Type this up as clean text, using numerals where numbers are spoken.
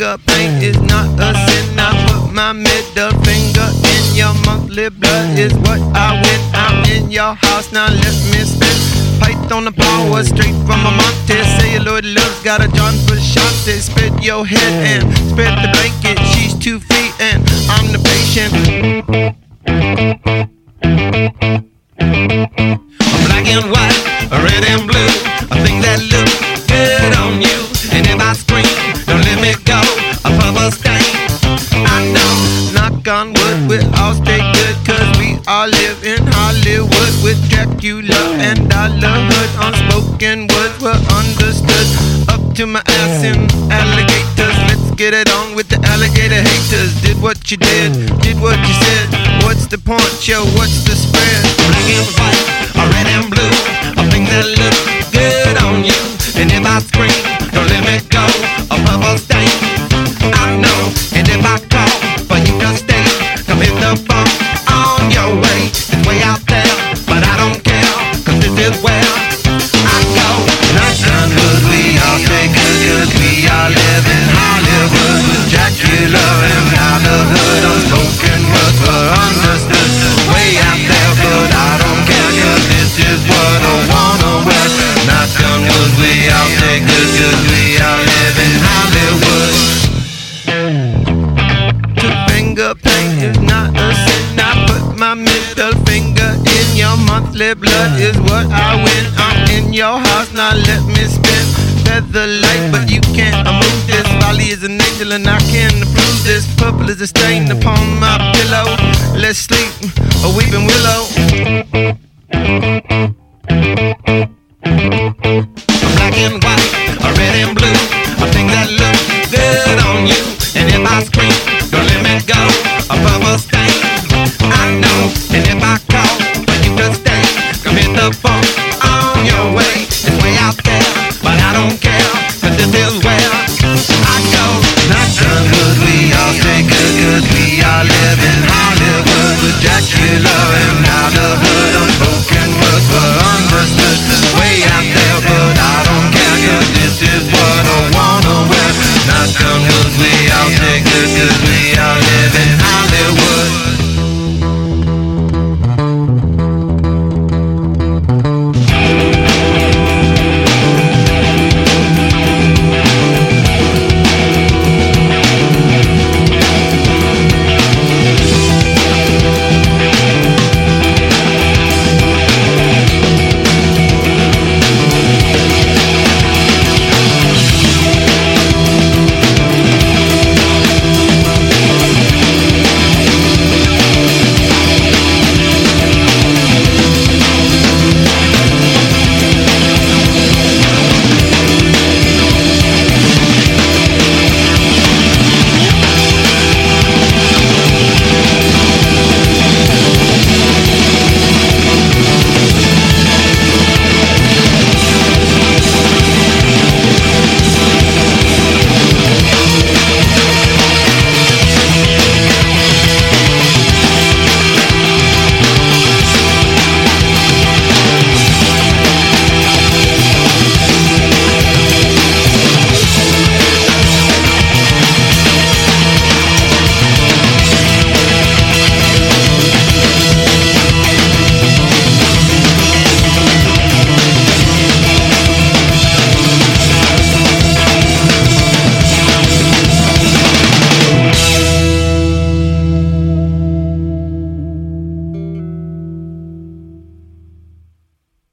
finger paint is not a sin. I put my middle finger in your monthly blood is what I win. I'm in your house, now let me spin. Python the power straight from a Monte. Celluloid love's got a John Frusciante. Spread your head and spread the blanket. She's 2 feet and I'm the patient. Black and white, red and blue, a thing that looks good on you. And if I scream, don't let me go, a purple stain. I know, knock on wood, we'll all stay good, cause we all live in Hollywood with Dracula and Dollarhood. Unspoken words were understood. Up to my ass in alligators. Let's get it on with the alligator haters. Did what you did what you said. What's the point, yo, what's the spread? Black and white, or red and blue, a thing that looks good on you. And if I scream, don't let me go, a purple stain. I know, and if I call for you to stay, come hit the phone on your way. It's way out there, but I don't care, cause this is where I go. Knock wood, we all stay good, cause we all live in Hollywood with Dracula and Dollarhood. Unspoken words were understood. Way out there, but I don't care, cause this is what I wanna wear. Knock on wood, we all stay good, cause we all live in Hollywood. Two-finger paint is not a sin. I put my middle finger in your monthly blood is what I win. I'm in your house, now let me spin. Feather light, but you can't move this. Folly is an angel and I can approve this. Purple is a stain upon my pillow. Let's sleep, a weeping willow. Black and white, a red and blue, a thing that looks good on you. And if I scream, don't let me go, a purple stain. I know, and if I call for you to stay, come hit the phone on your way. It's way out there, but I don't care.